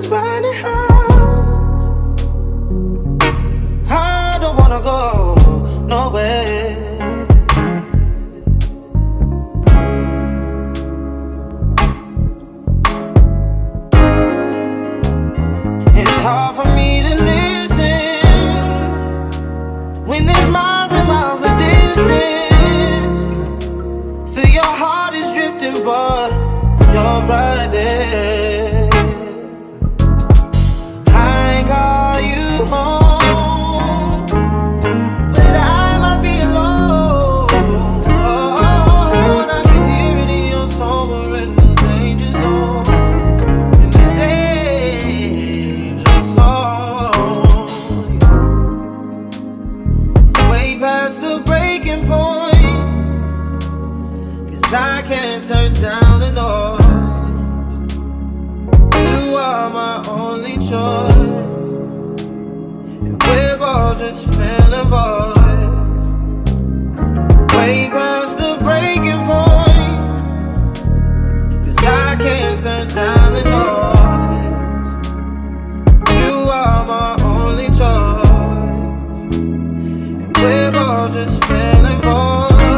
burning house. I don't wanna go nowhere. It's hard for me to listen when there's miles and miles of distance. Feel your heart is drifting, but you're right there. I call you home, but I might be alone. Oh, I can hear it in your tone, we're in the danger zone. In the danger zone. Way past the breaking point, 'cause I can't turn down the noise. You are my only choice, and we're both just feeling voice. Way past the breaking point, 'cause I can't turn down the noise. You are my only choice, and we're both just feeling voice.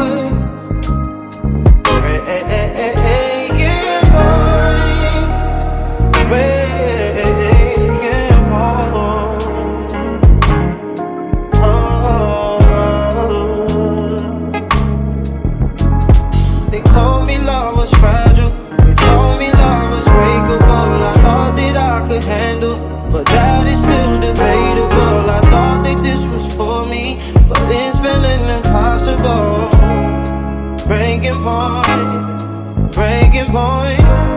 They told me love was fragile, they told me love was breakable. I thought that I could handle, but that is still debatable. I thought that this was for me, but it's feeling impossible. Breaking point, breaking point.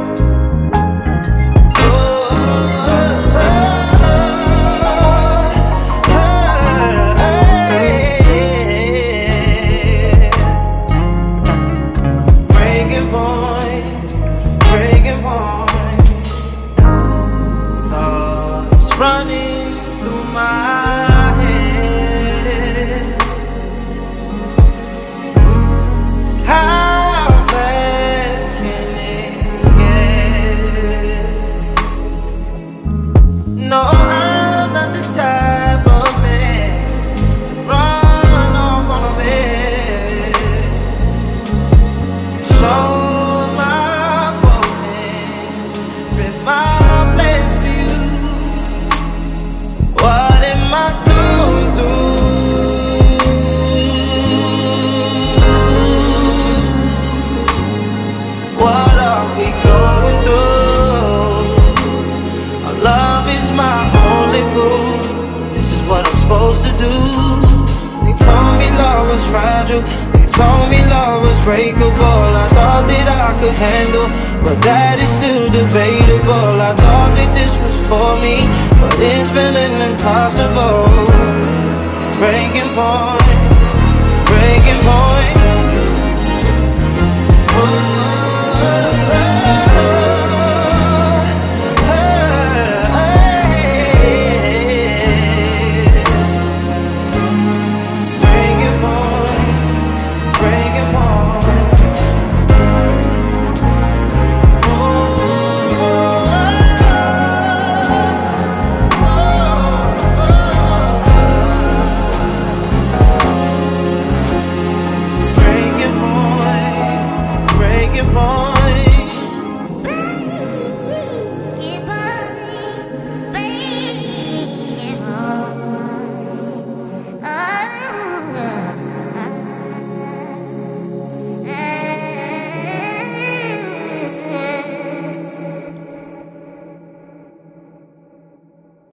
Running through my head, how bad can it get? No, I'm not the type of man to run off on a bed. Show my forehead, rip my plans for you. What am I going through? What are we going through? Our love is my only proof that this is what I'm supposed to do. They told me love was fragile, they told me love was breakable. I thought that I could handle, but that is still debatable. I thought that this was for me, but it's feeling impossible. Breaking point, breaking point.